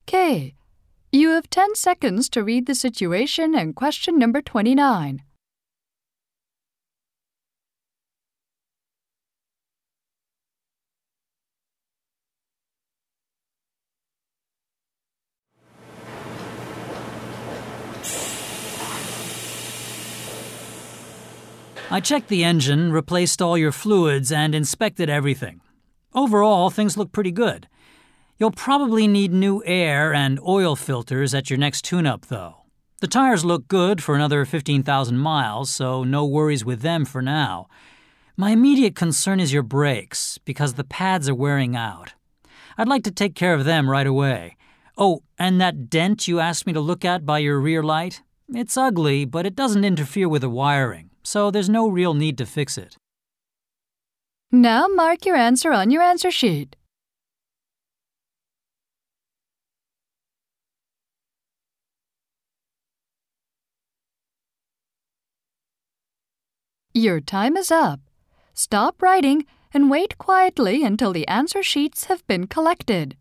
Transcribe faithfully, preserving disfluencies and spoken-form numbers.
Okay. You have ten seconds to read the situation and question number twenty-nine. I checked the engine, replaced all your fluids, and inspected everything. Overall, things look pretty good. You'll probably need new air and oil filters at your next tune-up, though. The tires look good for another fifteen thousand miles, so no worries with them for now. My immediate concern is your brakes, because the pads are wearing out. I'd like to take care of them right away. Oh, and that dent you asked me to look at by your rear light? It's ugly, but it doesn't interfere with the wiring, so there's no real need to fix it. Now mark your answer on your answer sheet. Your time is up. Stop writing and wait quietly until the answer sheets have been collected.